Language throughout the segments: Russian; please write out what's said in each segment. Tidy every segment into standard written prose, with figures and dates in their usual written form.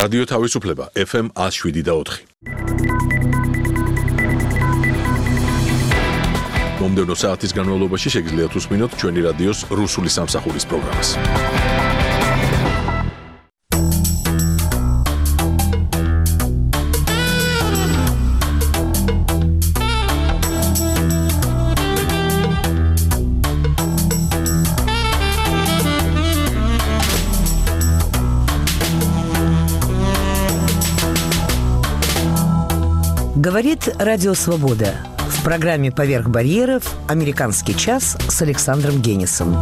რადიო თავისუფლება FM 107.4. მომდევნო საათის განმავლობაში შეგიძლიათ უსმინოთ ჩვენი რადიოს რუსული სამსახურის პროგრამას. Говорит Радио Свобода. В программе «Поверх барьеров» «Американский час» с Александром Генисом.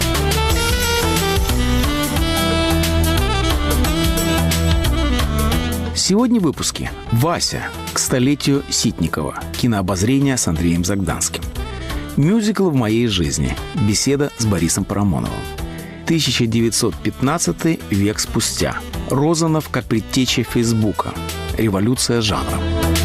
Сегодня в выпуске «Вася. К столетию Ситникова. Кинообозрение с Андреем Загданским». Мюзикл в моей жизни. Беседа с Борисом Парамоновым. 1915 век спустя. Розанов как предтеча Фейсбука. Революция жанра.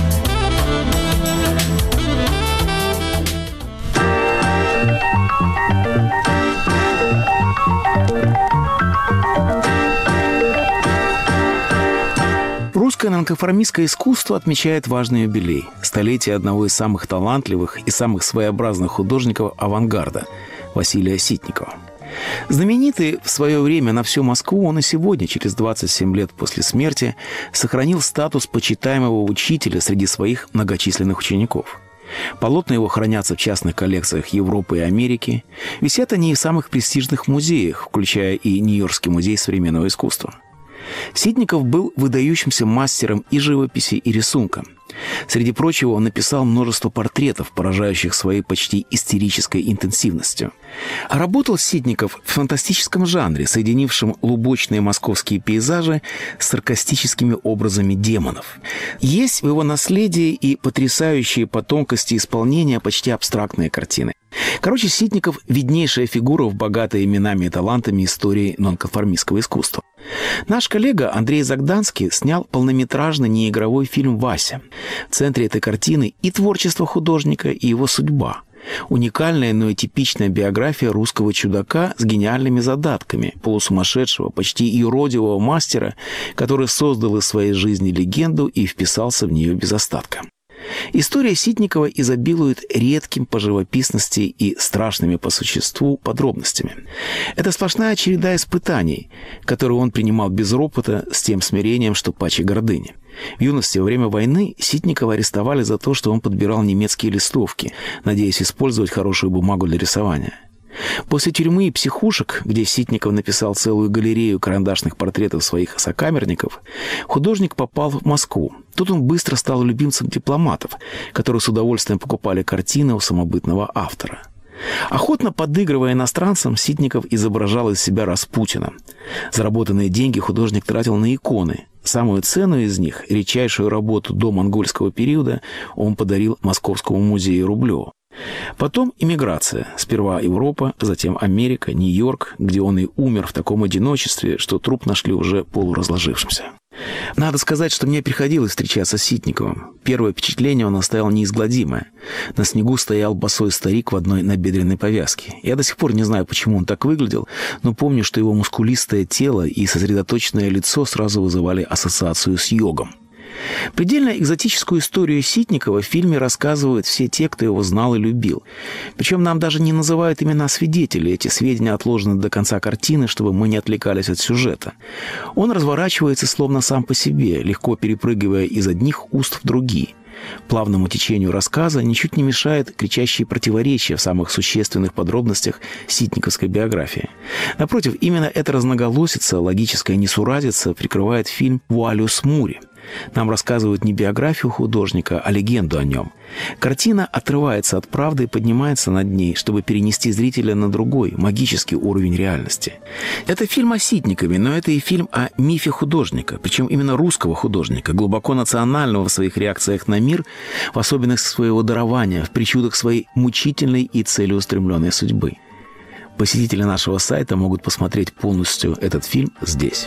Русское нонконформистское искусство отмечает важный юбилей – столетие одного из самых талантливых и самых своеобразных художников авангарда – Василия Ситникова. Знаменитый в свое время на всю Москву, он и сегодня, через 27 лет после смерти, сохранил статус почитаемого учителя среди своих многочисленных учеников. Полотна его хранятся в частных коллекциях Европы и Америки. Висят они и в самых престижных музеях, включая и Нью-Йоркский музей современного искусства. Ситников был выдающимся мастером и живописи, и рисунка. Среди прочего, он написал множество портретов, поражающих своей почти истерической интенсивностью. А работал Ситников в фантастическом жанре, соединившем лубочные московские пейзажи с саркастическими образами демонов. Есть в его наследии и потрясающие по тонкости исполнения почти абстрактные картины. Короче, Ситников – виднейшая фигура в богатой именами и талантами истории нонконформистского искусства. Наш коллега Андрей Загданский снял полнометражный неигровой фильм «Вася». В центре этой картины и творчество художника, и его судьба. Уникальная, но и типичная биография русского чудака с гениальными задатками, полусумасшедшего, почти юродивого мастера, который создал из своей жизни легенду и вписался в нее без остатка. История Ситникова изобилует редким по живописности и страшными по существу подробностями. Это сплошная череда испытаний, которые он принимал без ропота, с тем смирением, что паче гордыни. В юности во время войны Ситникова арестовали за то, что он подбирал немецкие листовки, надеясь использовать хорошую бумагу для рисования. После тюрьмы и психушек, где Ситников написал целую галерею карандашных портретов своих сокамерников, художник попал в Москву. Тут он быстро стал любимцем дипломатов, которые с удовольствием покупали картины у самобытного автора. Охотно подыгрывая иностранцам, Ситников изображал из себя Распутина. Заработанные деньги художник тратил на иконы. Самую ценную из них, редчайшую работу до монгольского периода, он подарил Московскому музею Рублеву. Потом эмиграция. Сперва Европа, затем Америка, Нью-Йорк, где он и умер в таком одиночестве, что труп нашли уже полуразложившимся. Надо сказать, что мне приходилось встречаться с Ситниковым. Первое впечатление он оставил неизгладимое. На снегу стоял босой старик в одной набедренной повязке. Я до сих пор не знаю, почему он так выглядел, но помню, что его мускулистое тело и сосредоточенное лицо сразу вызывали ассоциацию с йогом. Предельно экзотическую историю Ситникова в фильме рассказывают все те, кто его знал и любил. Причем нам даже не называют имена свидетелей. Эти сведения отложены до конца картины, чтобы мы не отвлекались от сюжета. Он разворачивается словно сам по себе, легко перепрыгивая из одних уст в другие. Плавному течению рассказа ничуть не мешает кричащие противоречия в самых существенных подробностях ситниковской биографии. Напротив, именно эта разноголосица, логическая несуразица прикрывает фильм «Вуалью с Мури». Нам рассказывают не биографию художника, а легенду о нем. Картина отрывается от правды и поднимается над ней, чтобы перенести зрителя на другой, магический уровень реальности. Это фильм о Ситникове, но это и фильм о мифе художника, причем именно русского художника, глубоко национального в своих реакциях на мир, в особенностях своего дарования, в причудах своей мучительной и целеустремленной судьбы. Посетители нашего сайта могут посмотреть полностью этот фильм здесь.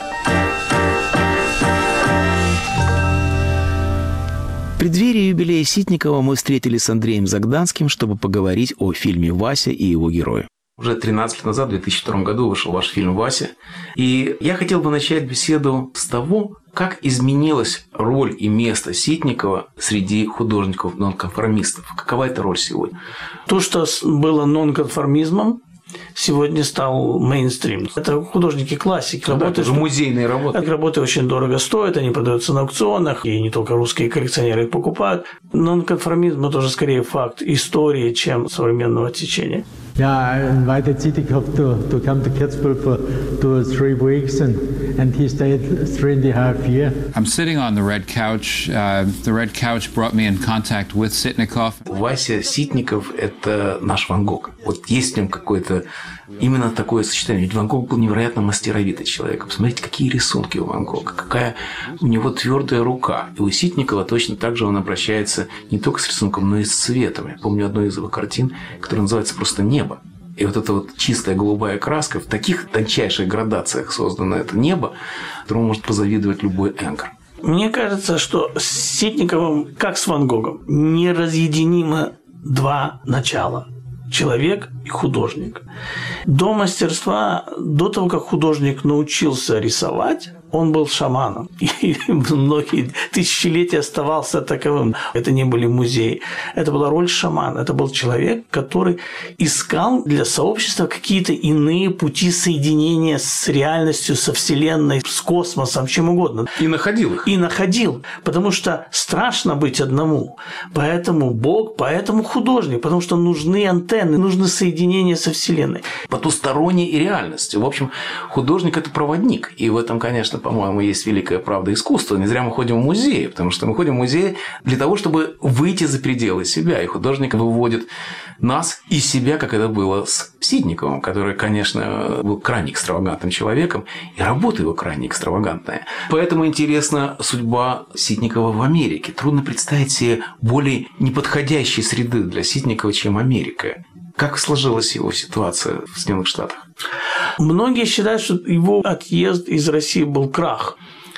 В преддверии юбилея Ситникова мы встретились с Андреем Загданским, чтобы поговорить о фильме «Вася» и его герое. Уже 13 лет назад, в 2002 году, вышел ваш фильм «Вася». И я хотел бы начать беседу с того, Как изменилась роль и место Ситникова среди художников-нонконформистов? Какова эта роль сегодня? То, что было нонконформизмом, сегодня стал мейнстрим. Это художники-классики. Это же музейные работы. Работы очень дорого стоят, они продаются на аукционах, и не только русские коллекционеры их покупают. Нонконформизм – это уже скорее факт истории, чем современного течения. Yeah, I invited Sitikov to come to Kitzbühel for 2 or 3 weeks, and he stayed 3.5 years. I'm sitting on the red couch. The red couch brought me in contact with Sitnikov. Вася Ситников – это наш Ван Гог. Вот есть в нем какое-то именно такое сочетание. Ведь Ван Гог был невероятно мастеровитый человек. Посмотрите, какие рисунки у Ван Гога, какая у него твердая рука. И у Ситникова точно так же он обращается не только с рисунком, но и с цветом. Я помню одну из его картин, которая называется просто «Небо». И вот эта вот чистая голубая краска, в таких тончайших градациях создано это небо, которому может позавидовать любой энкор. Мне кажется, что с Ситниковым, как с Ван Гогом, неразъединимо два начала – человек и художник. До мастерства, до того, как художник научился рисовать, он был шаманом. И многие тысячелетия оставался таковым. Это не были музеи. Это была роль шамана. Это был человек, который искал для сообщества какие-то иные пути соединения с реальностью, со Вселенной, с космосом, чем угодно. И находил их. И находил. Потому что страшно быть одному. Поэтому Бог, поэтому художник. Потому что нужны антенны, нужны соединения со Вселенной. Потусторонней и реальностью. В общем, художник – это проводник. И в этом, конечно, по-моему, есть великая правда искусства. Не зря мы ходим в музеи, потому что мы ходим в музеи для того, чтобы выйти за пределы себя. И художник выводит нас из себя, как это было с Ситниковым, который, конечно, был крайне экстравагантным человеком, и работа его крайне экстравагантная. Поэтому интересна судьба Ситникова в Америке. Трудно представить себе более неподходящей среды для Ситникова, чем Америка. Как сложилась его ситуация в Соединенных Штатах? Многие считают, что его отъезд из России был крах.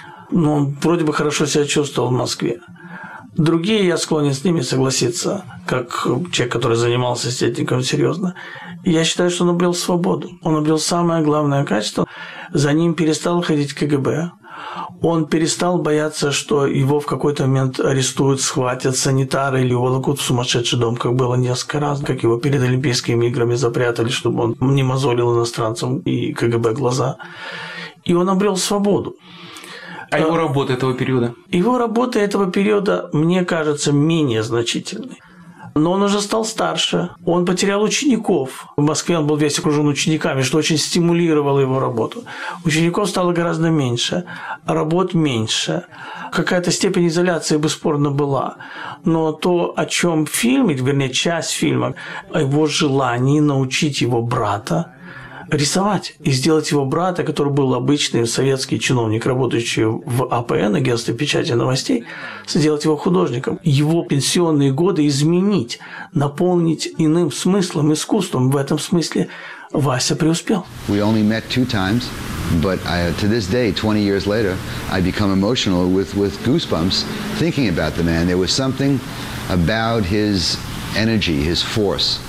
Но он вроде бы хорошо себя чувствовал в Москве. Другие, я склонен с ними согласиться, как человек, который занимался Ситниковым серьезно. Я считаю, что он обрел свободу. Он обрел самое главное качество. За ним перестал ходить КГБ. Он перестал бояться, что его в какой-то момент арестуют, схватят санитары или уволокут в сумасшедший дом, как было несколько раз, как его перед Олимпийскими играми запрятали, чтобы он не мозолил иностранцам и КГБ глаза. И он обрел свободу. А его работа этого периода? Его работа этого периода, мне кажется, менее значительной. Но он уже стал старше, он потерял учеников. В Москве он был весь окружен учениками, что очень стимулировало его работу. Учеников стало гораздо меньше, работ меньше. Какая-то степень изоляции бесспорно была. Но то, о чем фильм, вернее, часть фильма, о его желании научить его брата рисовать и сделать его брата, который был обычный советский чиновник, работающий в АПН, агентстве печати новостей, сделать его художником, его пенсионные годы изменить, наполнить иным смыслом, искусством. В этом смысле Вася преуспел. We only met 2 times, but to this day, 20 years later, I become emotional with goosebumps thinking about the man. There was something about his energy, his force,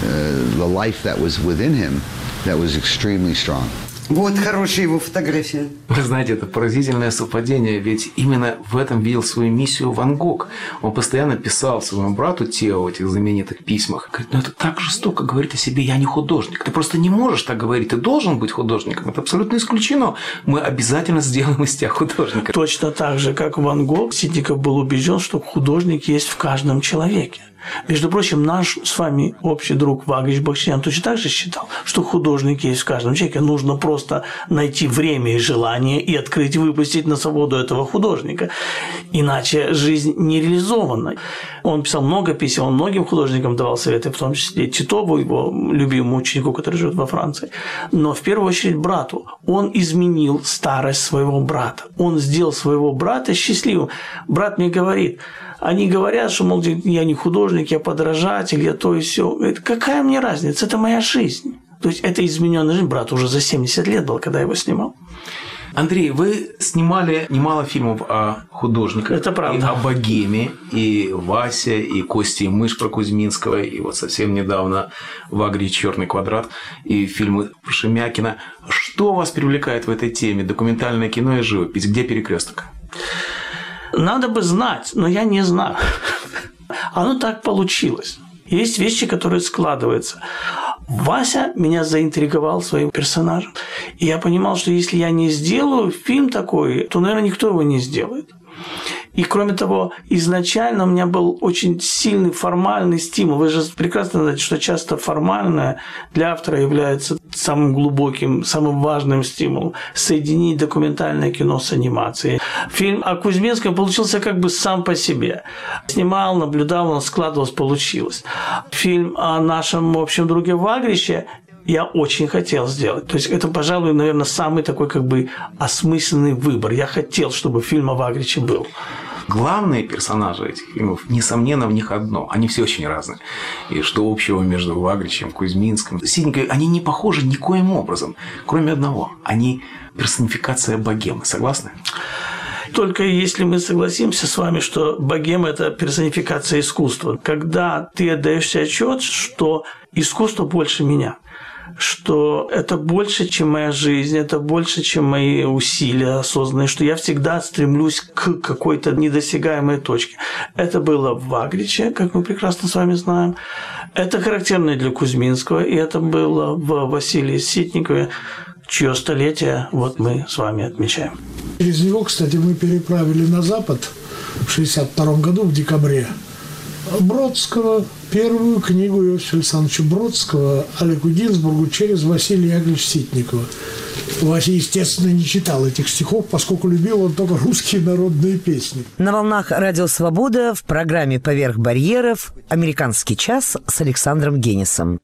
the life that was within him that was extremely strong. Вот хорошая его фотография. Вы знаете, это поразительное совпадение, ведь именно в этом видел свою миссию Ван Гог. Он постоянно писал своему брату Тео в этих знаменитых письмах. Говорит, это так жестоко говорить о себе, я не художник. Ты просто не можешь так говорить, ты должен быть художником. Это абсолютно исключено. Мы обязательно сделаем из тебя художника. Точно так же, как Ван Гог, Ситников был убежден, что художник есть в каждом человеке. Между прочим, наш с вами общий друг Вагач Бахчинян точно так же считал, что художник есть в каждом человеке. Нужно просто найти время и желание и открыть и выпустить на свободу этого художника. Иначе жизнь не реализована. Он писал много писем, он многим художникам давал советы, в том числе Титову, его любимому ученику, который живет во Франции. Но в первую очередь брату. Он изменил старость своего брата. Он сделал своего брата счастливым. Брат мне говорит... Они говорят, что, мол, я не художник, я подражатель, я то и сё. Говорит, какая мне разница? Это моя жизнь. То есть, это измененная жизнь. Брат уже за 70 лет был, когда я его снимал. Андрей, вы снимали немало фильмов о художниках. Это правда. И о богеме, и Вася, и Костя и мышь про Кузьминского, и вот совсем недавно в «Агрии черный квадрат», и фильмы про Шемякина. Что вас привлекает в этой теме? Документальное кино и живопись. Где перекресток? Надо бы знать, но я не знаю. Оно так получилось. Есть вещи, которые складываются. Вася меня заинтриговал своим персонажем. И я понимал, что если я не сделаю фильм такой, то, наверное, никто его не сделает. И, кроме того, изначально у меня был очень сильный формальный стимул. Вы же прекрасно знаете, что часто формальное для автора является самым глубоким, самым важным стимулом. Соединить документальное кино с анимацией. Фильм о Кузьминском получился как бы сам по себе. Снимал, наблюдал, он складывалось, получилось. Фильм о нашем общем друге Вагрище я очень хотел сделать. То есть это, пожалуй, наверное, самый такой как бы осмысленный выбор. Я хотел, чтобы фильм о Вагриче был. Главные персонажи этих фильмов, несомненно, в них одно. Они все очень разные. И что общего между Вагричем, Кузьминским, Ситниковым, они не похожи никоим образом, кроме одного. Они персонификация богемы. Согласны? Только если мы согласимся с вами, что богема – это персонификация искусства. Когда ты отдаешь себе отчет, что искусство больше меня, что это больше, чем моя жизнь, это больше, чем мои усилия осознанные, что я всегда стремлюсь к какой-то недосягаемой точке. Это было в Вагриче, как мы прекрасно с вами знаем. Это характерно для Кузьминского, и это было в Василии Ситникове, чье столетие вот мы с вами отмечаем. Через него, кстати, мы переправили на Запад в 1962 году, в декабре, Бродского, первую книгу Иосифа Александровича Бродского «Алику Гинзбургу» через Василия Яковлевича Ситникова. Вася, естественно, не читал этих стихов, поскольку любил он только русские народные песни. На волнах «Радио Свобода» в программе «Поверх барьеров» «Американский час» с Александром Генисом.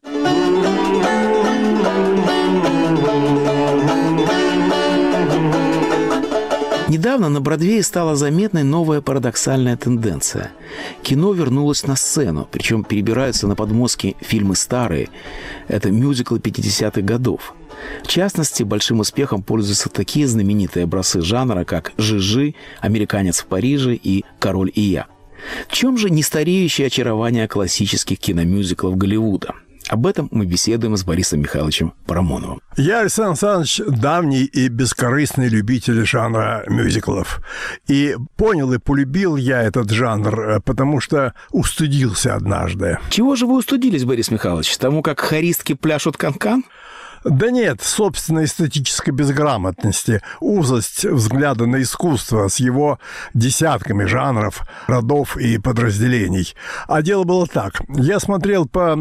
Недавно на Бродвее стала заметной новая парадоксальная тенденция. Кино вернулось на сцену, причем перебираются на подмостки фильмы старые. Это мюзиклы 50-х годов. В частности, большим успехом пользуются такие знаменитые образцы жанра, как «Жижи», «Американец в Париже» и «Король и я». В чем же нестареющее очарование классических киномюзиклов Голливуда? Об этом мы беседуем с Борисом Михайловичем Парамоновым. Я, Александр Александрович, давний и бескорыстный любитель жанра мюзиклов. И понял и полюбил я этот жанр, потому что устыдился однажды. Чего же вы устыдились, Борис Михайлович? Тому, как хористки пляшут канкан? Да нет, собственной эстетической безграмотности, узость взгляда на искусство с его десятками жанров, родов и подразделений. А дело было так. Я смотрел по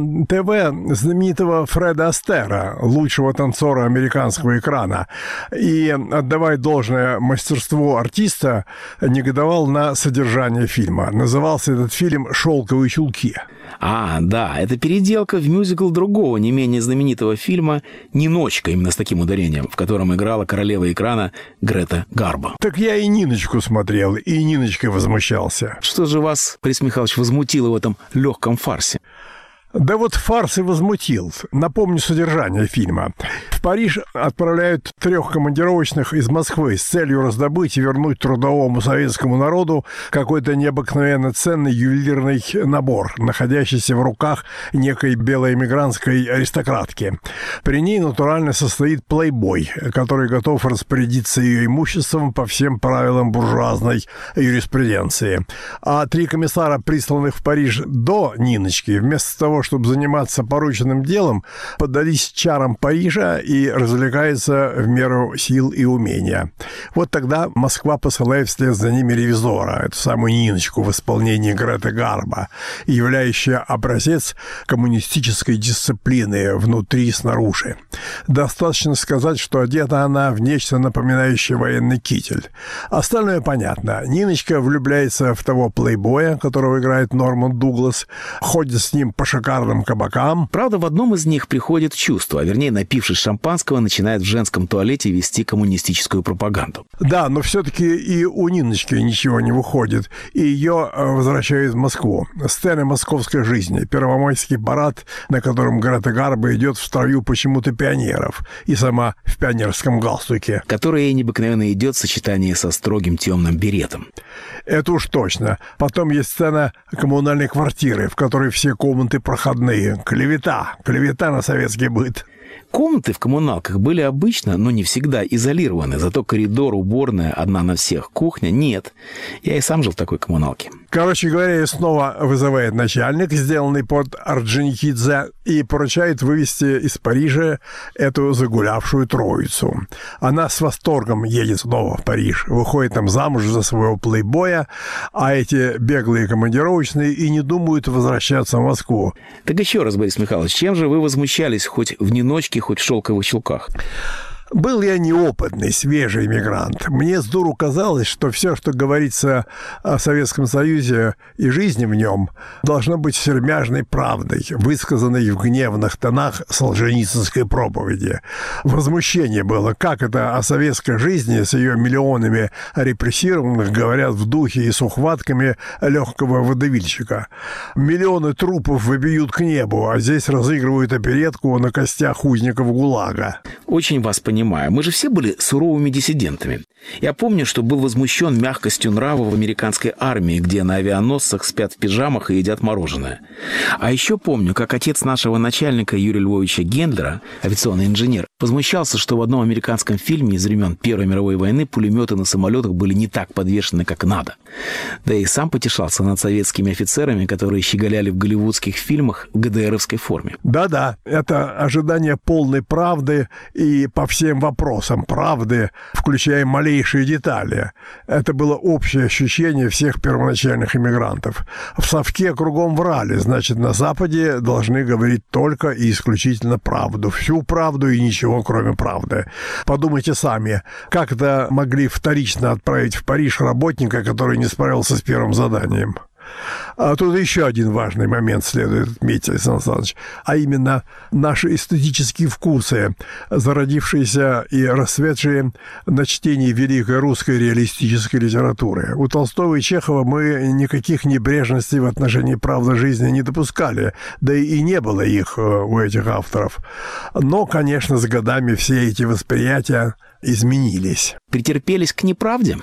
ТВ знаменитого Фреда Астера, лучшего танцора американского экрана, и, отдавая должное мастерству артиста, негодовал на содержание фильма. Назывался этот фильм «Шелковые чулки». А, да, это переделка в мюзикл другого, не менее знаменитого фильма «Ниночка», именно с таким ударением, в котором играла королева экрана Грета Гарбо. Так я и Ниночку смотрел, и Ниночкой возмущался. Что же вас, Борис Михайлович, возмутило в этом легком фарсе? Да вот фарс и возмутил. Напомню содержание фильма. В Париж отправляют 3 командировочных из Москвы с целью раздобыть и вернуть трудовому советскому народу какой-то необыкновенно ценный ювелирный набор, находящийся в руках некой белоэмигрантской аристократки. При ней натурально состоит плейбой, который готов распорядиться ее имуществом по всем правилам буржуазной юриспруденции. А 3 комиссара, присланных в Париж до Ниночки, вместо того, чтобы заниматься порученным делом, поддались чарам Парижа и развлекаются в меру сил и умения. Вот тогда Москва посылает вслед за ними ревизора, эту самую Ниночку в исполнении Греты Гарбо, являющая образец коммунистической дисциплины внутри и снаружи. Достаточно сказать, что одета она в нечто напоминающее военный китель. Остальное понятно. Ниночка влюбляется в того плейбоя, которого играет Норман Дуглас, ходит с ним по шикарным кабакам. Правда, в одном из них приходит в чувство, а вернее, напившись шампанского, начинает в женском туалете вести коммунистическую пропаганду. Да, но все-таки и у Ниночки ничего не выходит, и ее возвращают в Москву. Сцены московской жизни, первомайский парад, на котором Грета Гарбо идет в строю почему-то пионеров, и сама в пионерском галстуке. Которая ей необыкновенно идет в сочетании со строгим темным беретом. Это уж точно. Потом есть сцена коммунальной квартиры, в которой все комнаты проходные. Клевета на советский быт. Комнаты в коммуналках были обычно, но не всегда изолированы. Зато коридор, уборная, одна на всех, кухня — нет. Я и сам жил в такой коммуналке. Короче говоря, ее снова вызывает начальник, сделанный под Орджоникидзе, и поручает вывести из Парижа эту загулявшую троицу. Она с восторгом едет снова в Париж, выходит там замуж за своего плейбоя, а эти беглые командировочные и не думают возвращаться в Москву. Так еще раз, Борис Михайлович, чем же вы возмущались хоть в ниночке, хоть в шелковых чулках? Был я неопытный, свежий иммигрант. Мне с дуру казалось, что все, что говорится о Советском Союзе и жизни в нем, должно быть сермяжной правдой, высказанной в гневных тонах солженицынской проповеди. Возмущение было, как это о советской жизни с ее миллионами репрессированных говорят в духе и с ухватками легкого водевильщика. Миллионы трупов вопиют к небу, а здесь разыгрывают оперетку на костях узников ГУЛАГа. Очень вас понимаю. Мы же все были суровыми диссидентами. Я помню, что был возмущен мягкостью нрава в американской армии, где на авианосцах спят в пижамах и едят мороженое. А еще помню, как отец нашего начальника Юрия Львовича Гендлера, авиационный инженер, возмущался, что в одном американском фильме из времен Первой мировой войны пулеметы на самолетах были не так подвешены, как надо. Да и сам потешался над советскими офицерами, которые щеголяли в голливудских фильмах в ГДРовской форме. Да-да, это ожидание полной правды и по всем вопросам правды, включая малейшие детали. Это было общее ощущение всех первоначальных иммигрантов. В совке кругом врали, значит, на Западе должны говорить только и исключительно правду. Всю правду и ничего, кроме правды. Подумайте сами, как это могли вторично отправить в Париж работника, который не справился с первым заданием? А тут еще один важный момент следует отметить, Александр Александрович, а именно наши эстетические вкусы, зародившиеся и расцветшие на чтении великой русской реалистической литературы. У Толстого и Чехова мы никаких небрежностей в отношении правды жизни не допускали, да и не было их у этих авторов. Но, конечно, с годами все эти восприятия изменились. Претерпелись к неправде?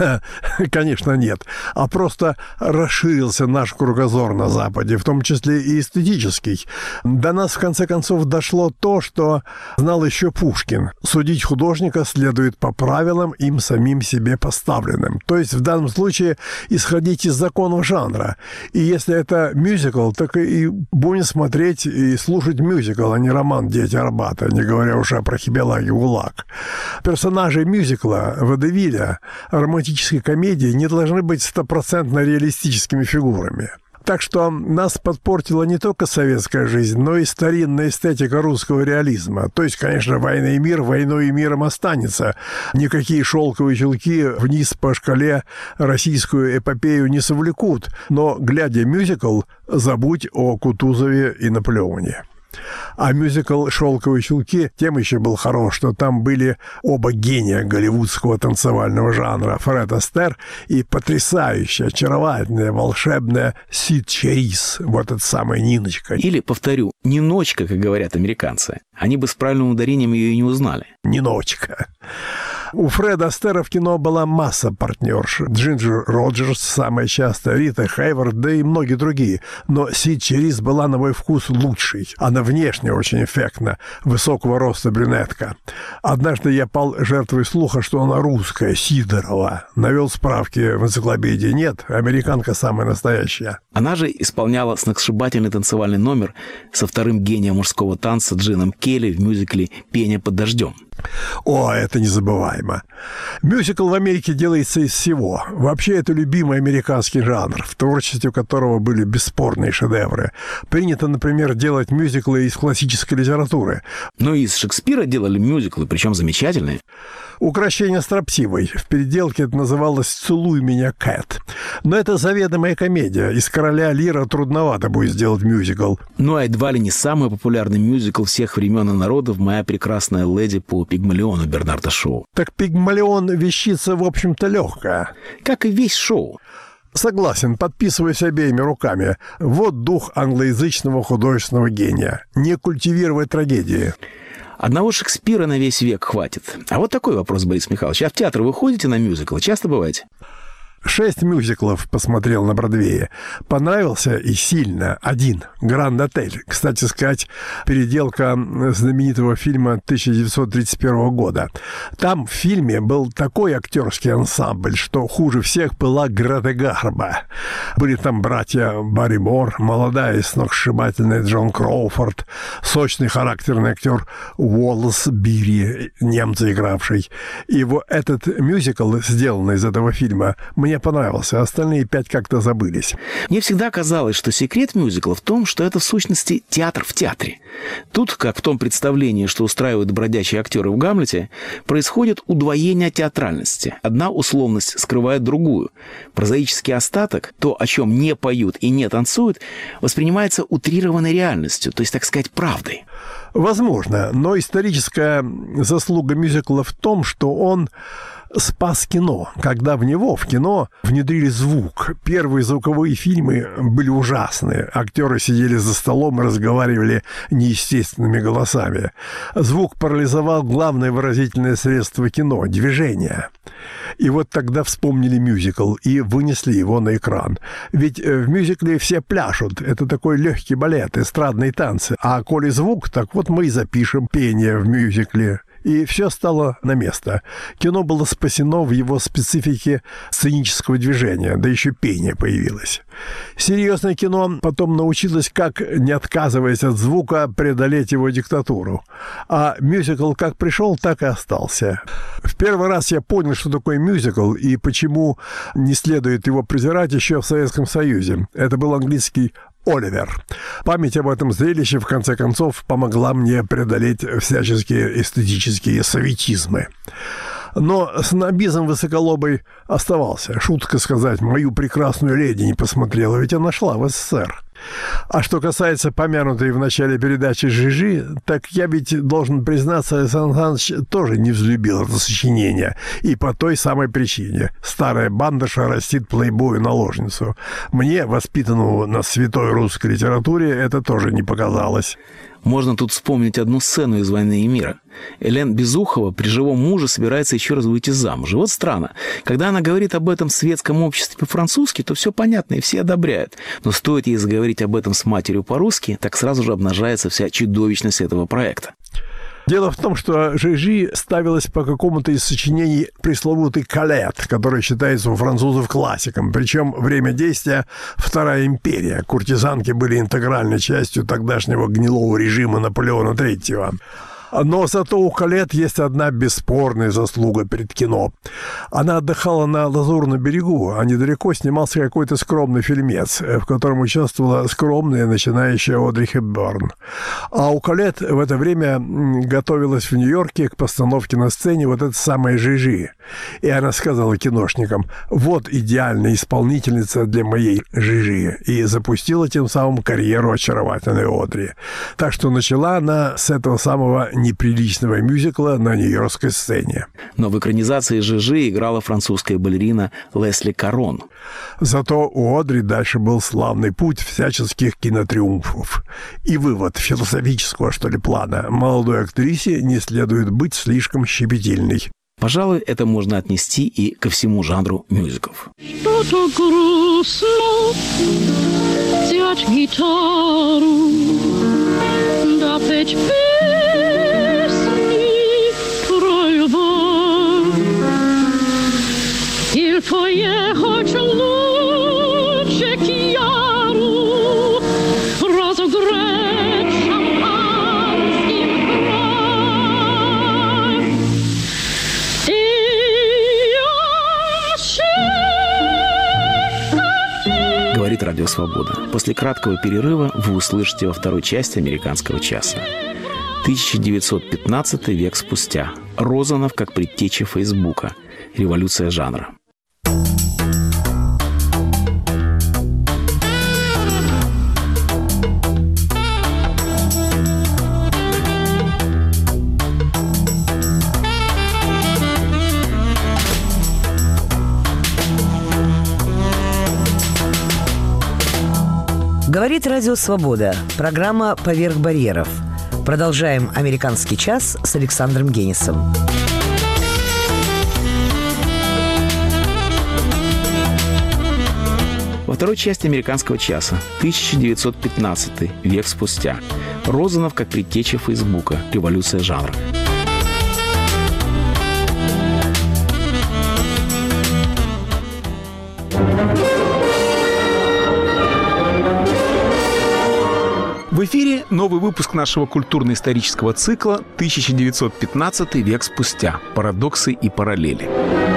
Конечно, нет. А просто расширился наш кругозор на Западе, в том числе и эстетический. До нас, в конце концов, дошло то, что знал еще Пушкин. Судить художника следует по правилам, им самим себе поставленным. То есть, в данном случае, исходить из законов жанра. И если это мюзикл, так и будем смотреть и слушать мюзикл, а не роман «Дети Арбата», не говоря уж о Прохибелаге ГУЛАГ. Персонажи мюзикла, водевиля, романтической комедии не должны быть 100% реалистическими фигурами. Так что нас подпортила не только советская жизнь, но и старинная эстетика русского реализма. То есть, конечно, «Война и мир» войной и миром останется. Никакие шелковые чулки вниз по шкале российскую эпопею не совлекут. Но, глядя мюзикл, забудь о Кутузове и Наполеоне. А мюзикл «Шелковые чулки» тем еще был хорош, что там были оба гения голливудского танцевального жанра — Фред Астер и потрясающая, очаровательная, волшебная Сид Черис, вот эта самая Ниночка. Или, повторю, Ниночка, как говорят американцы. Они бы с правильным ударением ее и не узнали. Ниночка. У Фреда Астера в кино была масса партнерш. Джинджер Роджерс, самая частая, Рита Хейворд, да и многие другие. Но Сид Черис была, на мой вкус, лучшей. Она внешне очень эффектна, высокого роста брюнетка. Однажды я пал жертвой слуха, что она русская, Сидорова. Навел справки в энциклопедии. Нет, американка самая настоящая. Она же исполняла сногсшибательный танцевальный номер со вторым гением мужского танца Джином Келли в мюзикле «Пение под дождем». О, это незабываемо. Мюзикл в Америке делается из всего. Вообще, это любимый американский жанр, в творчестве которого были бесспорные шедевры. Принято, например, делать мюзиклы из классической литературы. Но из Шекспира делали мюзиклы, причем замечательные. «Укрощение строптивой». В переделке это называлось «Целуй меня, Кэт». Но это заведомая комедия. Из «Короля Лира» трудновато будет сделать мюзикл. Ну, а едва ли не самый популярный мюзикл всех времен и народов «Моя прекрасная леди» по «Пигмалиону» Бернарда Шоу. Так «Пигмалион» вещица, в общем-то, легкая. Как и весь Шоу. Согласен, подписываюсь обеими руками. Вот дух англоязычного художественного гения. Не культивировать трагедии. Одного Шекспира на весь век хватит. А вот такой вопрос, Борис Михайлович. А в театр вы ходите на мюзиклы? Часто бываете? 6 мюзиклов посмотрел на Бродвее. Понравился и сильно один «Гранд-отель». Кстати сказать, переделка знаменитого фильма 1931 года. Там в фильме был такой актерский ансамбль, что хуже всех была Грета Гарбо. Были там братья Барримор, молодая и сногсшибательная Джон Кроуфорд, сочный характерный актер Уоллес Бири, немца игравший. И вот этот мюзикл, сделанный из этого фильма, мне понравился, остальные 5 как-то забылись. Мне всегда казалось, что секрет мюзикла в том, что это в сущности театр в театре. Тут, как в том представлении, что устраивают бродячие актеры в «Гамлете», происходит удвоение театральности. Одна условность скрывает другую. Прозаический остаток, то, о чем не поют и не танцуют, воспринимается утрированной реальностью, то есть, так сказать, правдой. Возможно, но историческая заслуга мюзикла в том, что он спас кино, когда в него, в кино, внедрили звук. Первые звуковые фильмы были ужасные. Актеры сидели за столом и разговаривали неестественными голосами. Звук парализовал главное выразительное средство кино – движение. И вот тогда вспомнили мюзикл и вынесли его на экран. Ведь в мюзикле все пляшут. Это такой легкий балет, эстрадные танцы. А коли звук, так вот мы и запишем пение в мюзикле. И все стало на место. Кино было спасено в его специфике сценического движения, да еще пение появилось. Серьезное кино потом научилось, как, не отказываясь от звука, преодолеть его диктатуру. А мюзикл как пришел, так и остался. В первый раз я понял, что такое мюзикл и почему не следует его презирать еще в Советском Союзе. Это был английский «Оливер». Память об этом зрелище, в конце концов, помогла мне преодолеть всяческие эстетические советизмы. Но снобизм высоколобый оставался. Шутка сказать, мою прекрасную леди не посмотрела, ведь она шла в СССР. А что касается помянутой в начале передачи Жижи, так я ведь должен признаться, Александр Александрович тоже не взлюбил это сочинение. И по той самой причине. Старая бандыша растит плейбою наложницу. Мне, воспитанному на святой русской литературе, это тоже не показалось. Можно тут вспомнить одну сцену из «Войны и мира». Элен Безухова при живом муже собирается еще раз выйти замуж. И вот странно. Когда она говорит об этом в светском обществе по-французски, то все понятно и все одобряют. Но стоит ей заговорить об этом с матерью по-русски, так сразу же обнажается вся чудовищность этого проекта. Дело в том, что Жижи ставилась по какому-то из сочинений пресловутый «Калет», который считается у французов классиком. Причем время действия – Вторая империя. Куртизанки были интегральной частью тогдашнего гнилого режима Наполеона III. Но зато у Калет есть одна бесспорная заслуга перед кино. Она отдыхала на Лазурном берегу, а недалеко снимался какой-то скромный фильмец, в котором участвовала скромная начинающая Одри Хепберн. А у Калет в это время готовилась в Нью-Йорке к постановке на сцене вот эта самая Жижи. И она сказала киношникам: вот идеальная исполнительница для моей Жижи. И запустила тем самым карьеру очаровательной Одри. Так что начала она с этого самого неприличного мюзикла на нью-йоркской сцене. Но в экранизации Жижи играла французская балерина Лесли Карон. Зато у Одри дальше был славный путь всяческих кинотриумфов. И вывод философического, что ли, плана: молодой актрисе не следует быть слишком щепетильной. Пожалуй, это можно отнести и ко всему жанру мюзиклов. Что-то грустно, взять гитару, да петь или поехать лучше к Яру, разогреть шампанским край. Говорит Радио Свобода. После краткого перерыва вы услышите во второй части «Американского часа». 1915 век спустя. Розанов как предтеча Фейсбука. Революция жанра. Говорит Радио Свобода. Программа «Поверх барьеров». Продолжаем «Американский час» с Александром Генисом. второй части «Американского часа», 1915 век спустя. Розанов как предтеча Фейсбука. Революция жанра. В эфире новый выпуск нашего культурно-исторического цикла «1915 век спустя. Парадоксы и параллели».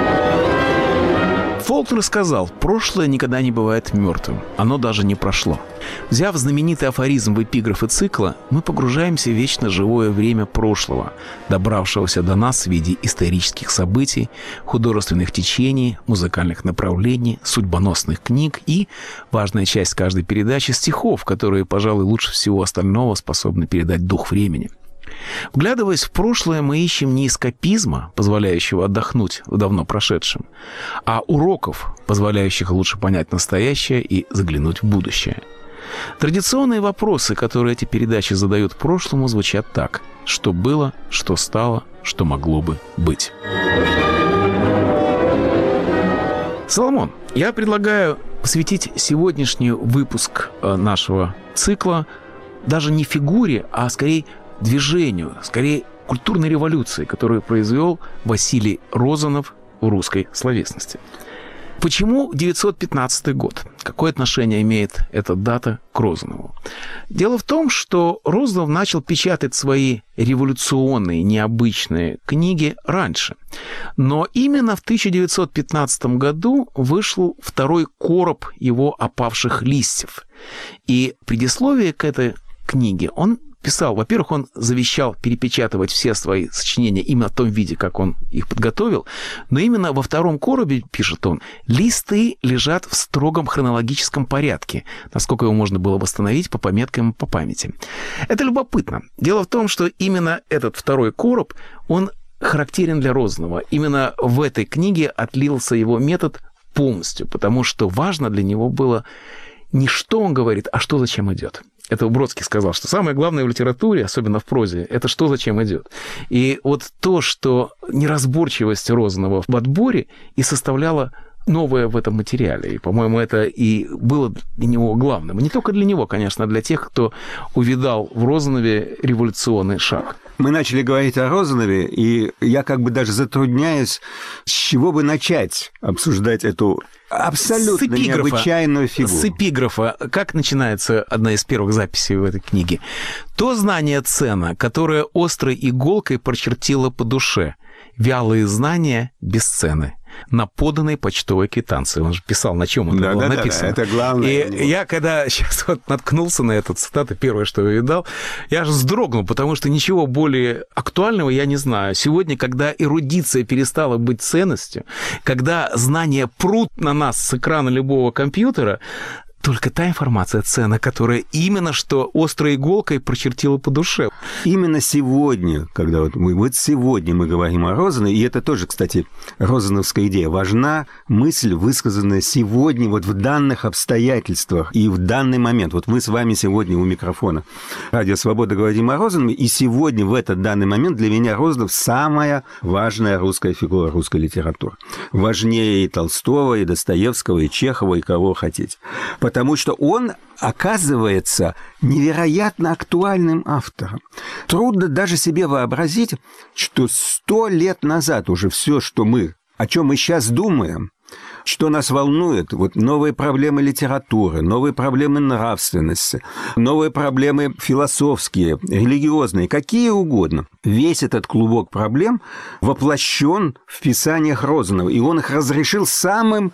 Фолкнер сказал: «Прошлое никогда не бывает мертвым. Оно даже не прошло». Взяв знаменитый афоризм в эпиграфы цикла, мы погружаемся в вечно живое время прошлого, добравшегося до нас в виде исторических событий, художественных течений, музыкальных направлений, судьбоносных книг и, важная часть каждой передачи, стихов, которые, пожалуй, лучше всего остального способны передать дух времени. Вглядываясь в прошлое, мы ищем не эскапизма, позволяющего отдохнуть в давно прошедшем, а уроков, позволяющих лучше понять настоящее и заглянуть в будущее. Традиционные вопросы, которые эти передачи задают прошлому, звучат так: что было, что стало, что могло бы быть. Соломон, я предлагаю посвятить сегодняшний выпуск нашего цикла даже не фигуре, а скорее движению, скорее культурной революции, которую произвел Василий Розанов в русской словесности. Почему 915 год? Какое отношение имеет эта дата к Розанову? Дело в том, что Розанов начал печатать свои революционные, необычные книги раньше. Но именно в 1915 году вышел второй короб его «Опавших листьев». И предисловие к этой книге он писал. Во-первых, он завещал перепечатывать все свои сочинения именно в том виде, как он их подготовил, но именно во втором коробе, пишет он, листы лежат в строгом хронологическом порядке, насколько его можно было восстановить по пометкам по памяти. Это любопытно. Дело в том, что именно этот второй короб, он характерен для Розанова. Именно в этой книге отлился его метод полностью, потому что важно для него было не что он говорит, а что зачем идет. Это Бродский сказал, что самое главное в литературе, особенно в прозе, это что зачем идет. И вот то, что неразборчивость Розанова в отборе и составляла новое в этом материале. И, по-моему, это и было для него главным. И не только для него, конечно, а для тех, кто увидал в Розанове революционный шаг. Мы начали говорить о Розанове, и я как бы даже затрудняюсь, с чего бы начать обсуждать эту абсолютно необычайную фигуру. С эпиграфа. Как начинается одна из первых записей в этой книге? «То знание цена, которое острой иголкой прочертило по душе. Вялые знания бесценны. На поданной почтовой квитанции». Он же писал, на чем это было написано. Да, это главное. И я, когда сейчас вот наткнулся на эту цитату, первое, что я видал, я аж вздрогнул, потому что ничего более актуального я не знаю. Сегодня, когда эрудиция перестала быть ценностью, когда знания прут на нас с экрана любого компьютера, только та информация ценна, которая именно что острой иголкой прочертила по душе. Именно сегодня, когда вот сегодня мы говорим о Розанове, и это тоже, кстати, розановская идея, важна мысль, высказанная сегодня вот в данных обстоятельствах и в данный момент. Вот мы с вами сегодня у микрофона «Радио Свобода» говорим о Розанове, и сегодня в этот данный момент для меня Розанов самая важная русская фигура русской литературы. Важнее и Толстого, и Достоевского, и Чехова, и кого хотите. Потому что он оказывается невероятно актуальным автором. Трудно даже себе вообразить, что 100 лет назад уже все, что мы, о чем мы сейчас думаем, что нас волнует, вот новые проблемы литературы, новые проблемы нравственности, новые проблемы философские, религиозные, какие угодно. Весь этот клубок проблем воплощен в писаниях Розанова, и он их разрешил самым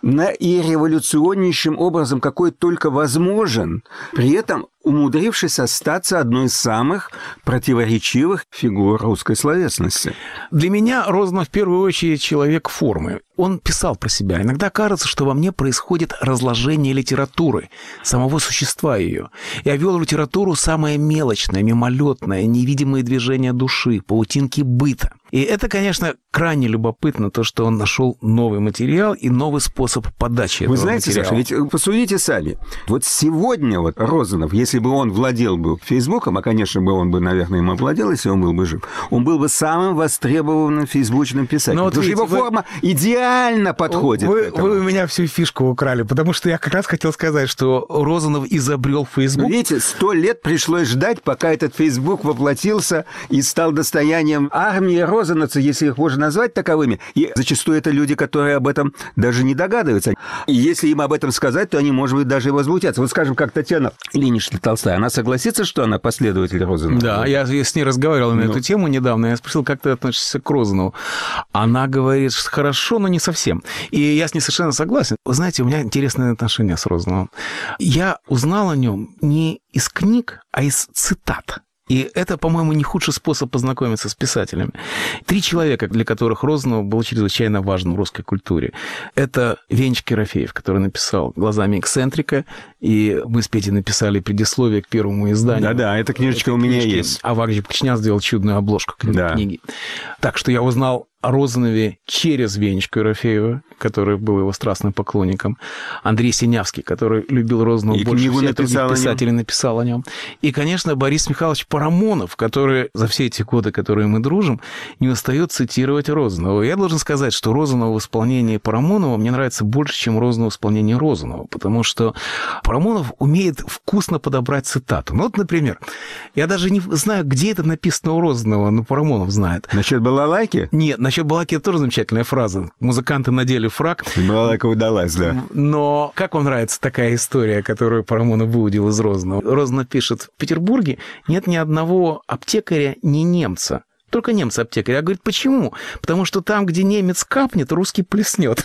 наиреволюционнейшим образом, какой только возможен, при этом умудрившись остаться одной из самых противоречивых фигур русской словесности. Для меня Розанов в первую очередь человек формы. Он писал про себя. Иногда кажется, что во мне происходит разложение литературы, самого существа ее. Я вел в литературу самое мелочное, мимолетное, невидимые движения души, паутинки быта. И это, конечно, крайне любопытно, то, что он нашел новый материал и новый способ подачи этого материала. Вы знаете, Саша, ведь посудите сами. Вот сегодня вот Розанов, если бы он владел бы Фейсбуком, а, конечно, бы он бы, наверное, им обладал, если он был бы жив, он был бы самым востребованным фейсбучным писателем. Вот потому что его форма идеально подходит к этому. Вы у меня всю фишку украли, потому что я как раз хотел сказать, что Розанов изобрел Фейсбук. Видите, 100 лет пришлось ждать, пока этот Фейсбук воплотился и стал достоянием армии розановцев, если их можно назвать таковыми. И зачастую это люди, которые об этом даже не догадываются. И если им об этом сказать, то они, может быть, даже и возмутятся. Вот, скажем, как Татьяна Ильинична Толстая, она согласится, что она последователь Розанова? Да, я с ней разговаривал на эту тему недавно. Я спросил, как ты относишься к Розанову. Она говорит, что хорошо, но не совсем. И я с ней совершенно согласен. Вы знаете, у меня интересное отношение с Розановым. Я узнал о нем не из книг, а из цитат. И это, по-моему, не худший способ познакомиться с писателями. 3 человека, для которых Розанов был чрезвычайно важен в русской культуре. Это Венчик Ерофеев, который написал «Глазами эксцентрика», и мы с Петей написали предисловие к первому изданию. Да-да, эта книжечка у меня есть. А Вагжи Пкачнян сделал чудную обложку к этой книге. Так что я узнал о Розанове через Венечку Ерофеева, который был его страстным поклонником, Андрей Синявский, который любил Розанова больше всех других писателей, написал о нем. И, конечно, Борис Михайлович Парамонов, который за все эти годы, которые мы дружим, не устает цитировать Розанова. Я должен сказать, что Розанова в исполнении Парамонова мне нравится больше, чем Розанова в исполнении Розанова, потому что Парамонов умеет вкусно подобрать цитату. Ну вот, например, я даже не знаю, где это написано у Розанова, но Парамонов знает. Насчет балалайки? Нет, насчет балалайки это тоже замечательная фраза. Музыканты надели фрак. Балалайка удалась, да. Но как вам нравится такая история, которую Парамонов выудил из Розанова? Розанов пишет, в Петербурге нет ни одного аптекаря, ни немца. Только немцы-аптекари. А говорит, почему? Потому что там, где немец капнет, русский плеснет.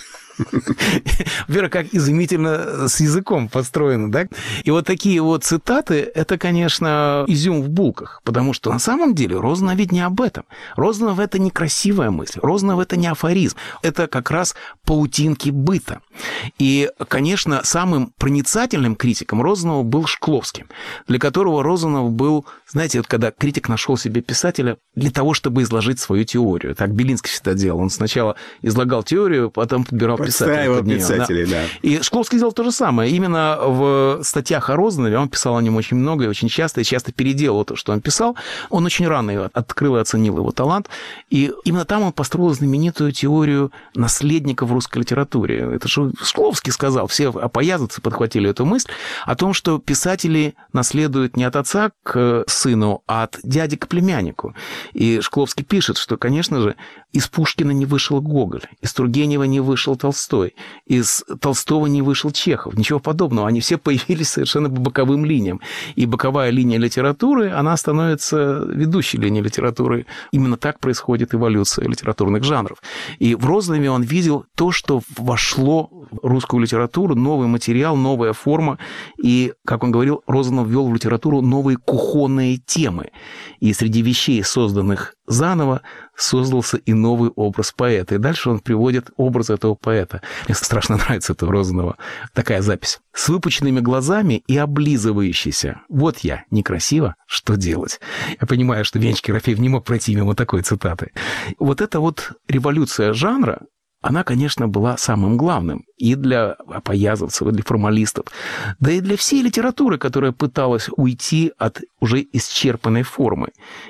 Вера, как изумительно с языком построено, да? И вот такие вот цитаты, это, конечно, изюм в булках, потому что на самом деле Розанов ведь не об этом. Розанов – это не красивая мысль, Розанов – это не афоризм, это как раз паутинки быта. И, конечно, самым проницательным критиком Розанова был Шкловский, для которого Розанов был, знаете, вот когда критик нашел себе писателя для того, чтобы изложить свою теорию. Так Белинский всегда делал. Он сначала излагал теорию, потом подбирал писателей, да. И Шкловский сделал то же самое. Именно в статьях о Розанове, он писал о нем очень много и очень часто, и часто переделал то, что он писал. Он очень рано открыл и оценил его талант. И именно там он построил знаменитую теорию наследников в русской литературе. Это же Шкловский сказал, все опоязанцы подхватили эту мысль о том, что писатели наследуют не от отца к сыну, а от дяди к племяннику. И Шкловский пишет, что, конечно же, из Пушкина не вышел Гоголь, из Тургенева не вышел Толстой, из Толстого не вышел Чехов, ничего подобного. Они все появились совершенно по боковым линиям. И боковая линия литературы, она становится ведущей линией литературы. Именно так происходит эволюция литературных жанров. И в Розанове он видел то, что вошло в русскую литературу, новый материал, новая форма. И, как он говорил, Розанов ввел в литературу новые кухонные темы. И среди вещей, созданных заново, создался и новый образ поэта. И дальше он приводит образ этого поэта. Мне страшно нравится это у Розанова. Такая запись. С выпученными глазами и облизывающийся. Вот я, некрасиво, что делать? Я понимаю, что Венчик Ерофеев не мог пройти мимо такой цитаты. Вот эта вот революция жанра, она, конечно, была самым главным и для опоязовцев, и для формалистов, да и для всей литературы, которая пыталась уйти от уже исчерпанной формы.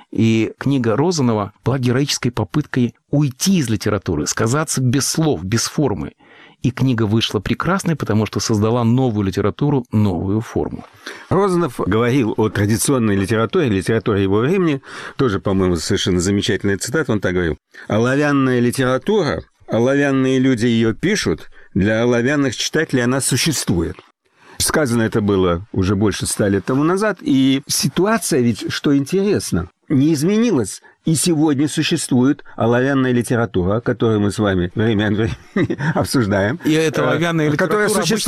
И книга Розанова была героической попыткой уйти из литературы, сказаться без слов, без формы. И книга вышла прекрасной, потому что создала новую литературу, новую форму. Розанов говорил о традиционной литературе его времени. Тоже, по-моему, совершенно замечательная цитата. Он так говорил. «Оловянная литература, оловянные люди ее пишут, для оловянных читателей она существует». Сказано это было уже больше 100 лет тому назад. И ситуация ведь, что интересно, не изменилась. И сегодня существует оловянная литература, которую мы с вами время от времени обсуждаем. И эта оловянная литература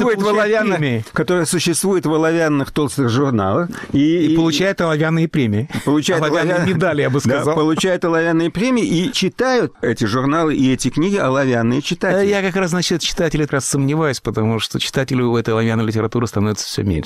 которая существует в оловянных толстых журналах. И получает оловянные премии. Оловянные медали, я бы сказал. Да, получают оловянные премии и читают эти журналы и эти книги оловянные читатели. Я как раз насчет читателей как раз сомневаюсь, потому что читателей у этой оловянной литературы становится все меньше.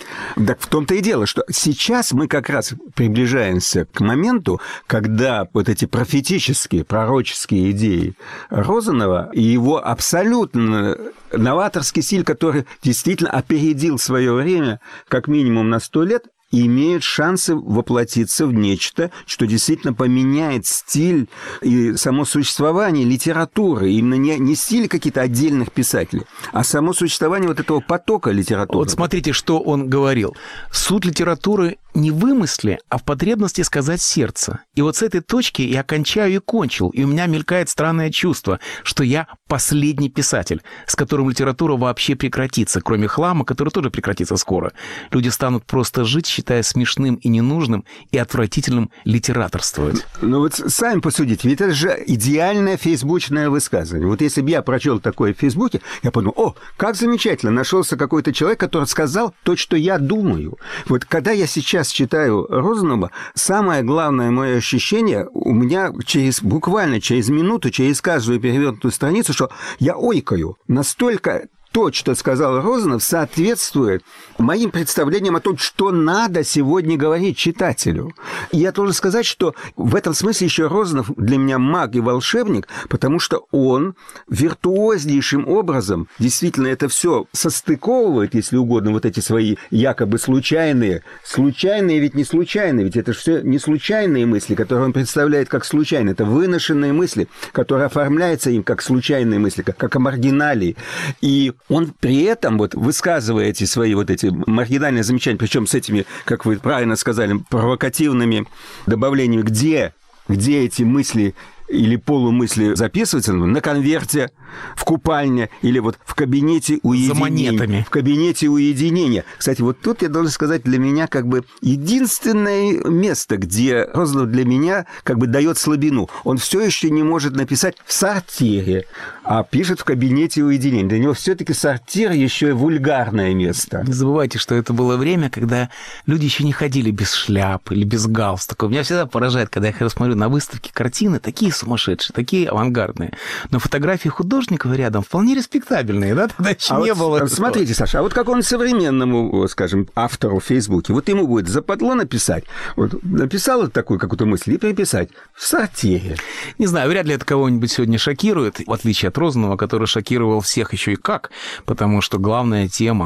Так в том-то и дело, что сейчас мы как раз приближаемся к моменту, когда вот эти профетические, пророческие идеи Розанова и его абсолютно новаторский стиль, который действительно опередил свое время как минимум на 100 лет, имеют шансы воплотиться в нечто, что действительно поменяет стиль и само существование литературы. Именно не стиль каких-то отдельных писателей, а само существование вот этого потока литературы. Вот смотрите, что он говорил. Суть литературы не в вымысле, а в потребности сказать сердце. И вот с этой точки я кончаю и кончил. И у меня мелькает странное чувство, что я последний писатель, с которым литература вообще прекратится, кроме хлама, который тоже прекратится скоро. Люди станут просто жить, считая смешным и ненужным, и отвратительным литераторствовать. Ну вот сами посудите, ведь это же идеальное фейсбучное высказывание. Вот если бы я прочел такое в Фейсбуке, я подумал, о, как замечательно, нашелся какой-то человек, который сказал то, что я думаю. Вот когда я сейчас читаю Розанова, самое главное мое ощущение у меня буквально через минуту, через каждую перевернутую страницу, что я ойкаю. Настолько то, что сказал Розанов, соответствует моим представлениям о том, что надо сегодня говорить читателю. И я должен сказать, что в этом смысле еще Розанов для меня маг и волшебник, потому что он виртуознейшим образом действительно это все состыковывает, если угодно, вот эти свои якобы случайные ведь не случайные, ведь это же все не случайные мысли, которые он представляет как случайные, это выношенные мысли, которые оформляются им как случайные мысли, как о маргиналии. И он при этом, вот высказывая эти свои вот эти маргинальные замечания, причем с этими, как вы правильно сказали, провокативными добавлениями, где эти мысли или полумысли записываются, на конверте, в купальне или вот в кабинете уединения. За монетами. В кабинете уединения. Кстати, вот тут я должен сказать, для меня как бы единственное место, где Розанов для меня как бы дает слабину. Он все еще не может написать в сортире, а пишет в кабинете уединения. Для него все-таки сортир еще и вульгарное место. Не забывайте, что это было время, когда люди еще не ходили без шляп или без галстука. Меня всегда поражает, когда я смотрю на выставки картины, такие сумасшедшие, такие авангардные. Но фотографии художников рядом вполне респектабельные, да? Тогда еще не было. Смотрите, Саша, а вот как он современному, скажем, автору в Фейсбуке, вот ему будет западло написать, вот написал вот такую какую-то мысль и переписать в сортире. Не знаю, вряд ли это кого-нибудь сегодня шокирует, в отличие от Розанова, который шокировал всех еще и как, потому что главная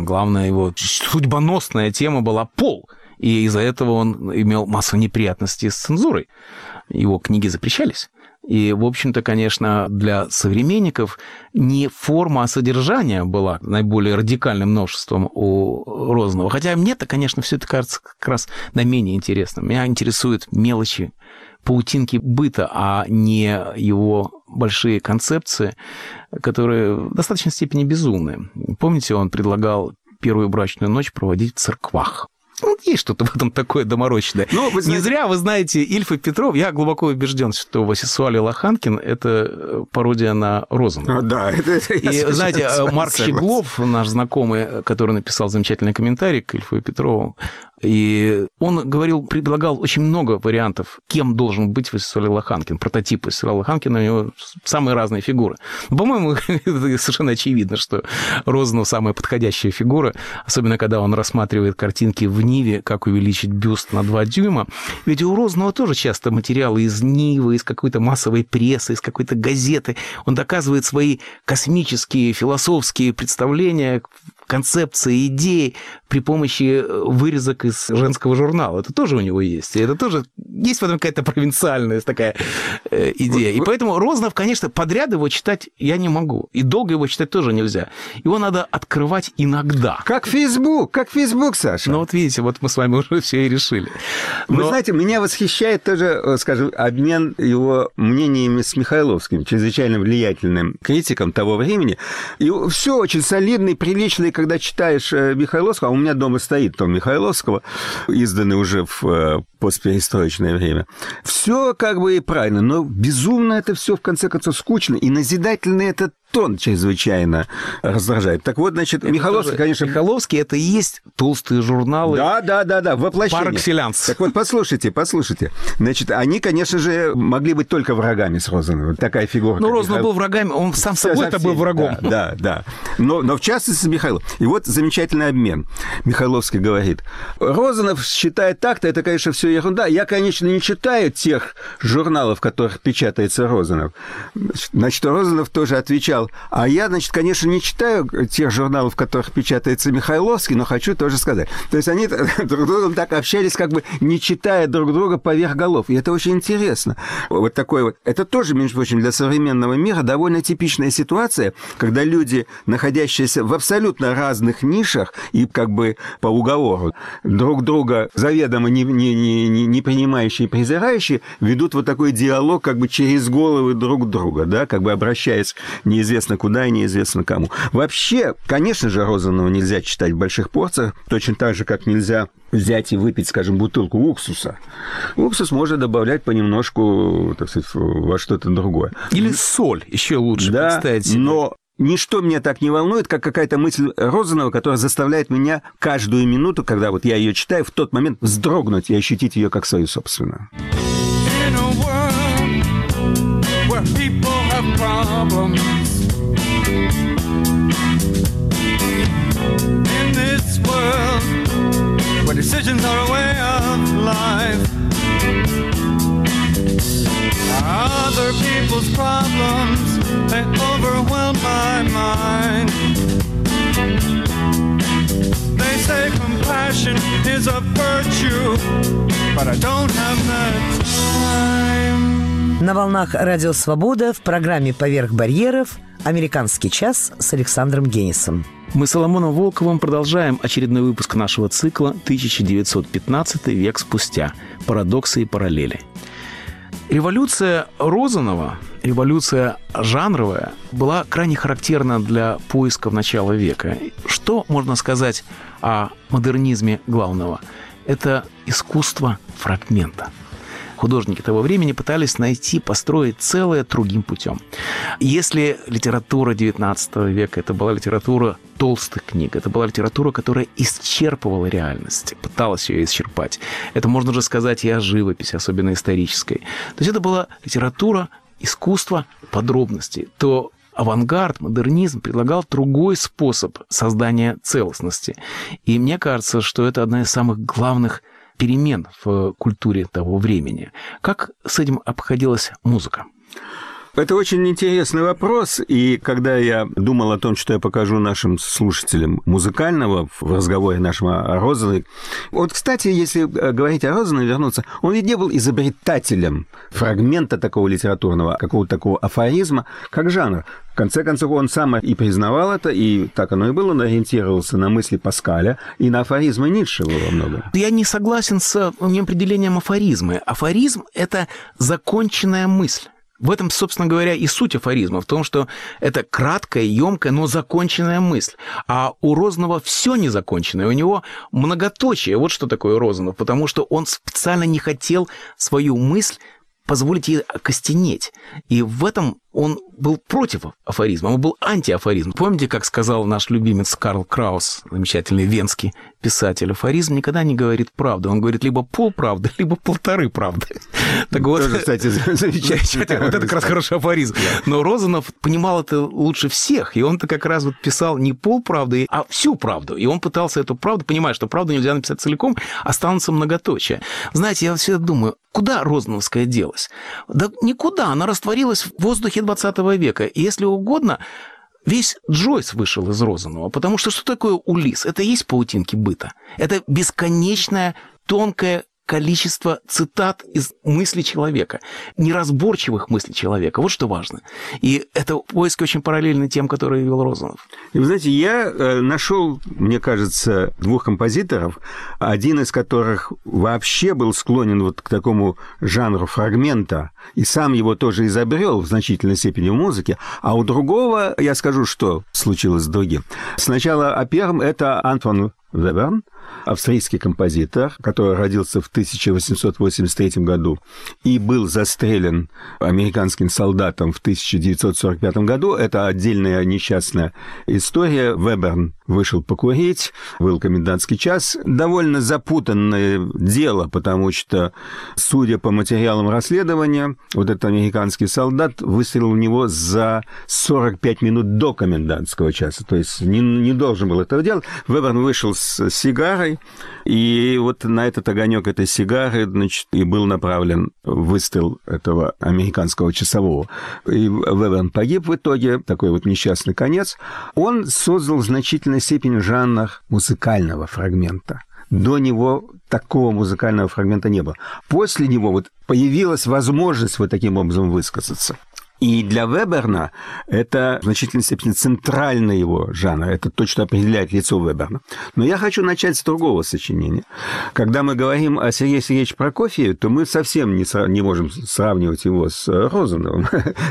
его судьбоносная тема была пол. И из-за этого он имел массу неприятностей с цензурой. Его книги запрещались. И, в общем-то, конечно, для современников не форма, а содержание была наиболее радикальным новшеством у Розанова. Хотя мне-то, конечно, все это кажется как раз наименее интересным. Меня интересуют мелочи, паутинки быта, а не его большие концепции, которые в достаточной степени безумные. Помните, он предлагал первую брачную ночь проводить в церквах. Вот есть что-то в этом такое доморощенное. Не зря, вы знаете, Ильф и Петров, я глубоко убежден, что Васисуалий Лоханкин – это пародия на Розанова. Да, это и, знаете, Марк Щеглов, наш знакомый, который написал замечательный комментарий к Ильфу и Петрову, и он предлагал очень много вариантов, кем должен быть Васисуалий Лоханкин, прототип Васисуалия Лоханкина, у него самые разные фигуры. По-моему, совершенно очевидно, что Розанов самая подходящая фигура, особенно когда он рассматривает картинки в Ниве, как увеличить бюст на 2 дюйма. Ведь у Розанова тоже часто материалы из Нивы, из какой-то массовой прессы, из какой-то газеты. Он доказывает свои космические, философские представления, концепции, идеи при помощи вырезок из женского журнала. Это тоже у него есть. И это тоже есть в этом какая-то провинциальная такая идея. И поэтому Розанов, конечно, подряд его читать я не могу. И долго его читать тоже нельзя. Его надо открывать иногда. Как Фейсбук, Саша. Ну вот видите, вот мы с вами уже все и решили. Вы знаете, меня восхищает тоже, скажем, обмен его мнениями с Михайловским, чрезвычайно влиятельным критиком того времени. И все очень солидный, приличный, когда читаешь Михайловского, а у меня дома стоит том Михайловского, изданный уже в постперестроечное время. Все все как бы и правильно, но безумно это все в конце концов скучно, и назидательный этот тон чрезвычайно раздражает. Так вот, значит, Михайловский, конечно... Михайловский — это и есть толстые журналы. Да, воплощение. Пар экселленс. Так вот, послушайте. Значит, они, конечно же, могли быть только врагами с Розановым. Такая фигура. Ну, Розанов был врагами, он сам собой-то был врагом. Да. Но в частности с Михайловым. И вот замечательный обмен. Михайловский говорит: Розанов считает так-то, это, конечно, все ерунда. Я, конечно, не читаю тех журналов, в которых печатается Розанов. Значит, Розанов тоже отвечал: а я, значит, конечно, не читаю тех журналов, в которых печатается Михайловский, но хочу тоже сказать. То есть они друг с другом так общались, как бы не читая друг друга поверх голов. И это очень интересно. Вот такой вот. Это тоже, между прочим, для современного мира довольно типичная ситуация, когда люди, находящиеся в абсолютно разных нишах и как бы по уговору друг друга заведомо не принимающие и презирающие, ведут вот такой диалог как бы через головы друг друга, да, как бы обращаясь неизвестно куда и неизвестно кому. Вообще, конечно же, Розанова нельзя читать в больших порциях, точно так же, как нельзя взять и выпить, скажем, бутылку уксуса. Уксус можно добавлять понемножку, так сказать, во что-то другое. Или соль, еще лучше, да, представить себе. Но ничто меня так не волнует, как какая-то мысль Розанова, которая заставляет меня каждую минуту, когда вот я ее читаю, в тот момент вздрогнуть и ощутить ее как свою собственную. Where decisions are a way of life. Other people's problems, they overwhelm my mind. They say compassion is a virtue, but I don't have that time. На волнах Радио Свобода в программе «Поверх барьеров» «Американский час» с Александром Генисом. Мы с Соломоном Волковым продолжаем очередной выпуск нашего цикла «1915 век спустя. Парадоксы и параллели». Революция Розанова, революция жанровая, была крайне характерна для поисков начала века. Что можно сказать о модернизме главного? Это искусство фрагмента. Художники того времени пытались построить целое другим путем. Если литература XIX века – это была литература толстых книг, это была литература, которая исчерпывала реальность, пыталась ее исчерпать. Это можно же сказать и о живописи, особенно исторической. То есть это была литература, искусство подробностей. То авангард, модернизм предлагал другой способ создания целостности. И мне кажется, что это одна из самых главных перемен в культуре того времени. Как с этим обходилась музыка? Это очень интересный вопрос, и когда я думал о том, что я покажу нашим слушателям музыкального в разговоре нашем о Розанове, вот, кстати, если говорить о Розанове, вернуться, он ведь не был изобретателем фрагмента такого литературного, какого-то такого афоризма, как жанр. В конце концов, он сам и признавал это, и так оно и было, он ориентировался на мысли Паскаля и на афоризмы Ницше во многом. Я не согласен с определением афоризмы. Афоризм – это законченная мысль. В этом, собственно говоря, и суть афоризма, в том, что это краткая, емкая, но законченная мысль. А у Розанова все незаконченное, у него многоточие. Вот что такое Розанов, потому что он специально не хотел свою мысль позволить ей окостенеть. И в этом он был против афоризма, он был антиафоризм. Помните, как сказал наш любимец Карл Краус, замечательный венский писатель, афоризм никогда не говорит правду. Он говорит либо полправды, либо полторы правды. Так вот, тоже, кстати, замечательно. Вот это как раз хороший афоризм. Но Розанов понимал это лучше всех, и он-то как раз вот писал не полправды, а всю правду. И он пытался эту правду, понимая, что правду нельзя написать целиком, останутся многоточия. Знаете, я всегда думаю, куда Розановская делась? Да никуда, она растворилась в воздухе 20 века. И если угодно, весь Джойс вышел из Розанова, потому что такое Улисс? Это и есть паутинки быта. Это бесконечное, тонкое количество цитат из мыслей человека, неразборчивых мыслей человека. Вот что важно. И это поиски очень параллельны тем, которые вел Розанов. И вы знаете, я нашел, мне кажется, двух композиторов, один из которых вообще был склонен вот к такому жанру фрагмента, и сам его тоже изобрел в значительной степени в музыке, а у другого, я скажу, что случилось с другим. Сначала о первом, это Антуан Веберн, австрийский композитор, который родился в 1883 году и был застрелен американским солдатом в 1945 году. Это отдельная несчастная история. Веберн вышел покурить, был комендантский час. Довольно запутанное дело, потому что, судя по материалам расследования, вот этот американский солдат выстрелил в него за 45 минут до комендантского часа. То есть не должен был этого делать. Веберн вышел с сигарой, и вот на этот огонек этой сигары, значит, и был направлен выстрел этого американского часового. И Веберн погиб в итоге, такой вот несчастный конец. Он создал в значительной степени жанр музыкального фрагмента. До него такого музыкального фрагмента не было. После него вот появилась возможность вот таким образом высказаться. И для Веберна это в значительной степени центральный его жанр. Это то, что определяет лицо Веберна. Но я хочу начать с другого сочинения. Когда мы говорим о Сергее Сергеевиче Прокофьеве, то мы совсем не можем сравнивать его с Розановым.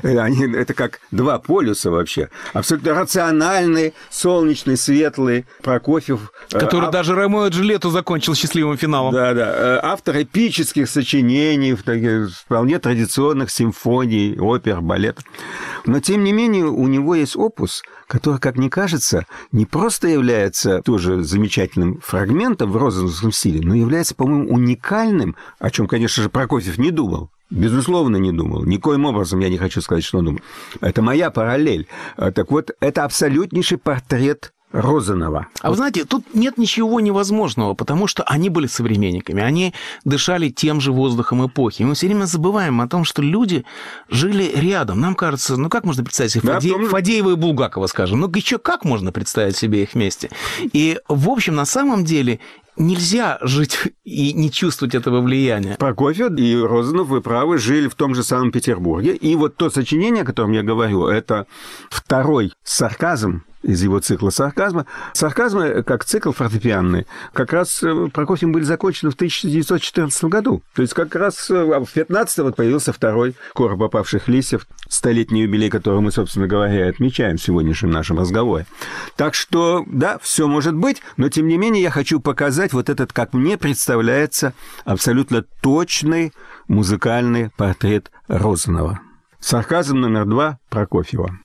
Это как два полюса вообще. Абсолютно рациональный, солнечный, светлый Прокофьев. Который даже «Ромео и Джульетту» закончил счастливым финалом. Да. Автор эпических сочинений, вполне традиционных симфоний, опер, балет. Но, тем не менее, у него есть опус, который, как мне кажется, не просто является тоже замечательным фрагментом в розановском стиле, но является, по-моему, уникальным, о чем, конечно же, Прокофьев не думал. Безусловно, не думал. Никоим образом я не хочу сказать, что он думал. Это моя параллель. Так вот, это абсолютнейший портрет Розанова. А вы знаете, тут нет ничего невозможного, потому что они были современниками, они дышали тем же воздухом эпохи. И мы все время забываем о том, что люди жили рядом. Нам кажется, как можно представить себе Фадеева и Булгакова, скажем? Еще как можно представить себе их вместе? И, в общем, на самом деле нельзя жить и не чувствовать этого влияния. Прокофьев и Розанов, вы правы, жили в том же самом Петербурге. И вот то сочинение, о котором я говорю, это второй сарказм из его цикла «Сарказма». «Сарказмы», как цикл фортепианный, как раз Прокофьевым были закончены в 1914 году. То есть как раз в 15-м появился второй «Короб опавших листьев», столетний юбилей, который мы, собственно говоря, отмечаем в сегодняшнем нашем разговоре. Так что, да, все может быть, но, тем не менее, я хочу показать вот этот, как мне представляется, абсолютно точный музыкальный портрет Розанова. «Сарказм» номер 2 Прокофьева.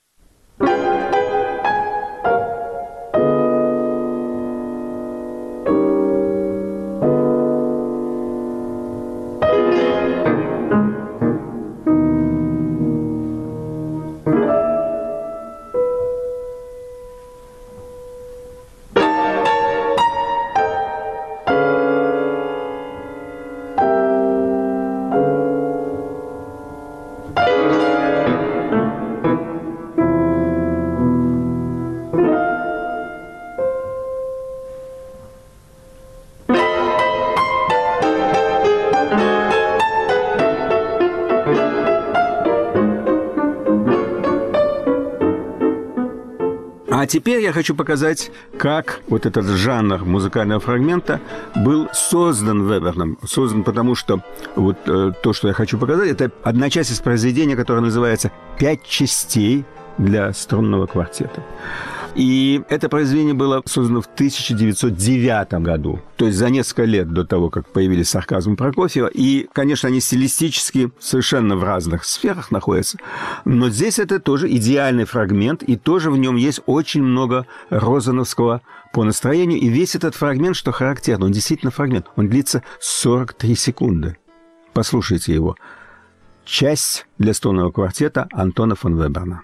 А теперь я хочу показать, как вот этот жанр музыкального фрагмента был создан Веберном. Создан потому, что вот то, что я хочу показать, это одна часть из произведения, которое называется «5 частей для струнного квартета». И это произведение было создано в 1909 году, то есть за несколько лет до того, как появились «Сарказм» Прокофьева. И, конечно, они стилистически совершенно в разных сферах находятся, но здесь это тоже идеальный фрагмент, и тоже в нем есть очень много розановского по настроению. И весь этот фрагмент, что характерно, он действительно фрагмент, он длится 43 секунды. Послушайте его. Часть для струнного квартета Антона фон Веберна.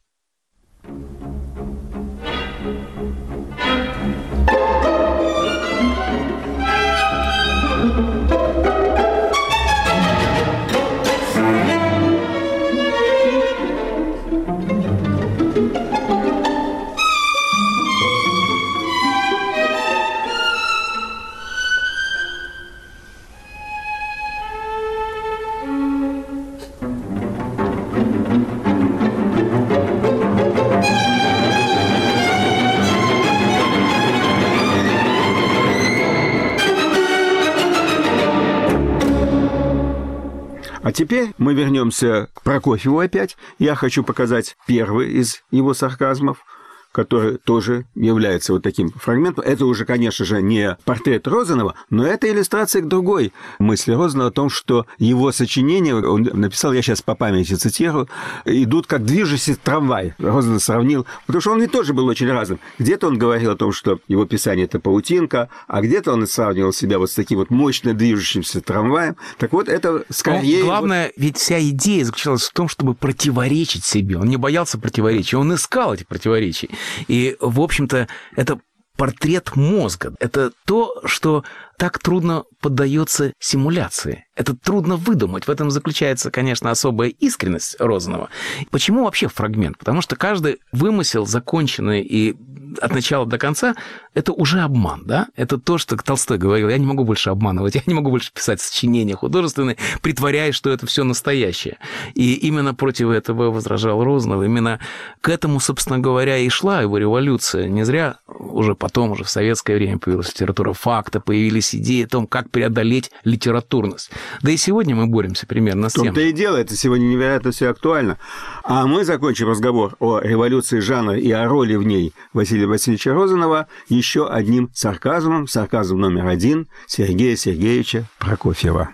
А теперь мы вернемся к Прокофьеву опять. Я хочу показать первый из его сарказмов, который тоже является вот таким фрагментом. Это уже, конечно же, не портрет Розанова, но это иллюстрация к другой мысли Розанова о том, что его сочинения, он написал, я сейчас по памяти цитирую, идут как движущийся трамвай. Розанов сравнил, потому что он ведь тоже был очень разным. Где-то он говорил о том, что его писание – это паутинка, а где-то он сравнивал себя вот с таким вот мощно движущимся трамваем. Так вот, это скорее... Главное, ведь вся идея заключалась в том, чтобы противоречить себе. Он не боялся противоречий, он искал эти противоречия. И, в общем-то, это портрет мозга. Это то, что так трудно поддается симуляции. Это трудно выдумать. В этом заключается, конечно, особая искренность Розанова. Почему вообще фрагмент? Потому что каждый вымысел, законченный и от начала до конца, это уже обман, да? Это то, что Толстой говорил: я не могу больше обманывать, я не могу больше писать сочинения художественные, притворяясь, что это все настоящее. И именно против этого возражал Розанов. Именно к этому, собственно говоря, и шла его революция. Не зря уже потом, уже в советское время появилась литература факта, появились идеи о том, как преодолеть литературность. Да и сегодня мы боремся примерно с тем. В том-то и дело, это сегодня невероятно все актуально. А мы закончим разговор о революции жанра и о роли в ней Василия Васильевича Розанова еще одним сарказмом, сарказм номер 1 Сергея Сергеевича Прокофьева.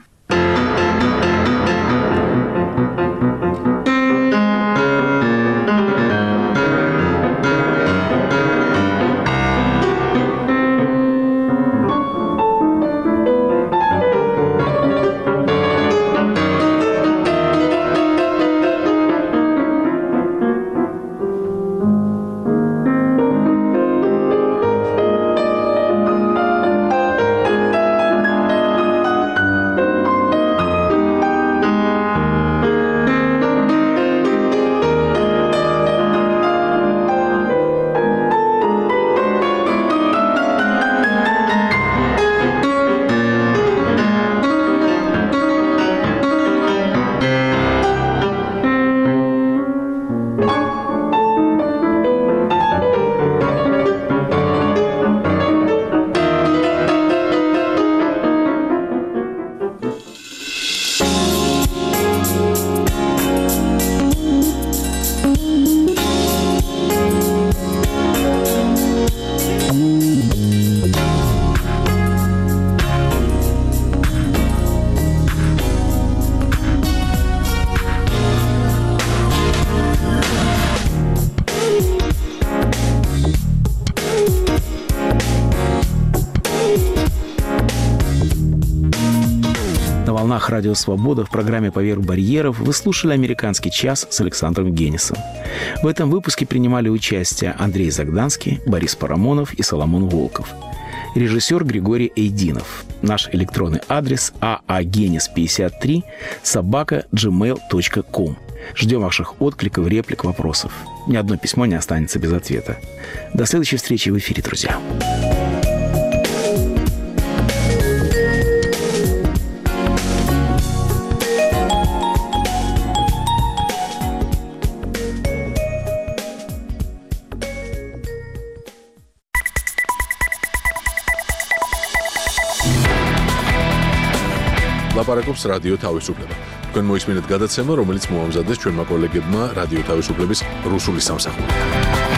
Радио «Свобода» в программе «Поверх барьеров» вы слушали «Американский час» с Александром Генисом. В этом выпуске принимали участие Андрей Загданский, Борис Парамонов и Соломон Волков. Режиссер Григорий Эйдинов. Наш электронный адрес aagenis53@gmail.com. Ждем ваших откликов, реплик, вопросов. Ни одно письмо не останется без ответа. До следующей встречи в эфире, друзья. ლაპარაკობს რადიო თავისუფლება. თქვენ მოისმინეთ გადაცემა, რომელიც მოამზადეს ჩვენმა კოლეგებმა რადიო თავისუფლების რუსული სამსახური.